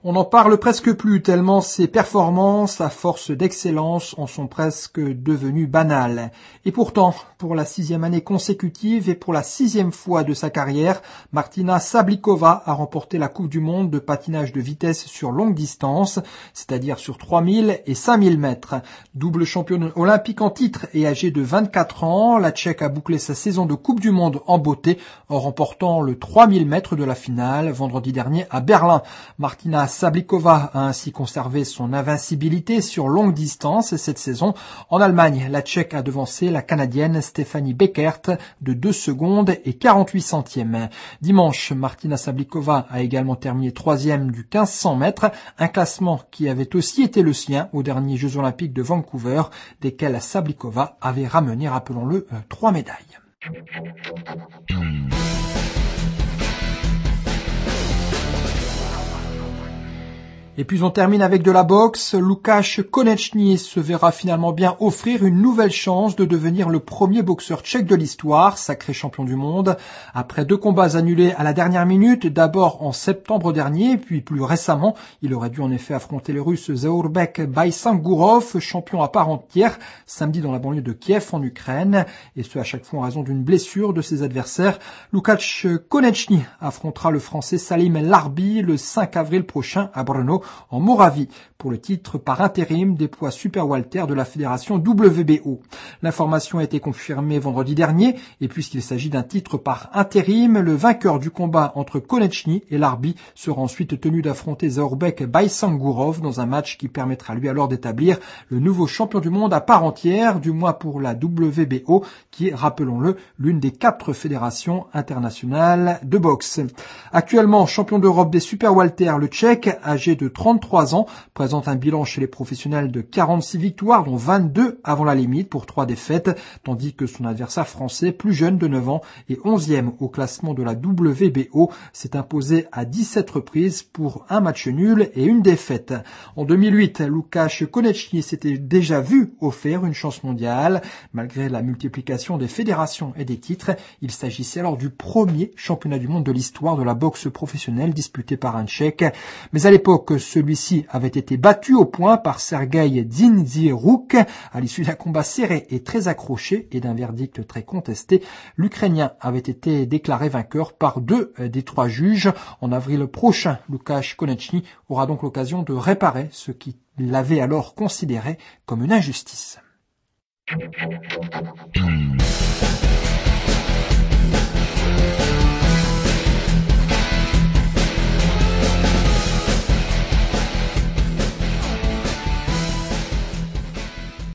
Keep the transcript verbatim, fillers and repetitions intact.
On n'en parle presque plus tellement ses performances à force d'excellence en sont presque devenues banales. Et pourtant, pour la sixième année consécutive et pour la sixième fois de sa carrière, Martina Sablikova a remporté la Coupe du Monde de patinage de vitesse sur longue distance, c'est-à-dire sur trois mille et cinq mille mètres. Double championne olympique en titre et âgée de vingt-quatre ans, la Tchèque a bouclé sa saison de Coupe du Monde en beauté en remportant le trois mille mètres de la finale vendredi dernier à Berlin. Martina Sablikova a ainsi conservé son invincibilité sur longue distance cette saison. En Allemagne, la Tchèque a devancé la Canadienne Stefanie Beckert de deux secondes et quarante-huit centièmes. Dimanche, Martina Sablikova a également terminé troisième du quinze cents mètres, un classement qui avait aussi été le sien aux derniers Jeux Olympiques de Vancouver, desquels Sablikova avait ramené, rappelons-le, trois médailles. Et puis on termine avec de la boxe. Łukasz Koneczny se verra finalement bien offrir une nouvelle chance de devenir le premier boxeur tchèque de l'histoire, sacré champion du monde. Après deux combats annulés à la dernière minute, d'abord en septembre dernier, puis plus récemment, il aurait dû en effet affronter le russe Zaurbek Baissangurov, champion à part entière, samedi dans la banlieue de Kiev en Ukraine, et ce à chaque fois en raison d'une blessure de ses adversaires. Łukasz Koneczny affrontera le français Salim Larbi le cinq avril prochain à Brno, en Moravie, pour le titre par intérim des poids super welter de la fédération W B O. L'information a été confirmée vendredi dernier, et puisqu'il s'agit d'un titre par intérim, le vainqueur du combat entre Koneczny et Larbi sera ensuite tenu d'affronter Zaurbek Baissangurov dans un match qui permettra lui alors d'établir le nouveau champion du monde à part entière, du moins pour la W B O, qui est, rappelons-le, l'une des quatre fédérations internationales de boxe. Actuellement champion d'Europe des super welter, le Tchèque, âgé de trente-trois ans, présente un bilan chez les professionnels de quarante-six victoires, dont vingt-deux avant la limite pour trois défaites, tandis que son adversaire français, plus jeune de neuf ans et onzième au classement de la W B O, s'est imposé à dix-sept reprises pour un match nul et une défaite. En deux mille huit, Łukasz Koneczny s'était déjà vu offrir une chance mondiale. Malgré la multiplication des fédérations et des titres, il s'agissait alors du premier championnat du monde de l'histoire de la boxe professionnelle disputé par un Tchèque. Mais à l'époque, celui-ci avait été battu au point par Sergei Dzindziruk à l'issue d'un combat serré et très accroché et d'un verdict très contesté. L'Ukrainien avait été déclaré vainqueur par deux des trois juges. En avril prochain, Łukasz Koneczny aura donc l'occasion de réparer ce qu'il avait alors considéré comme une injustice.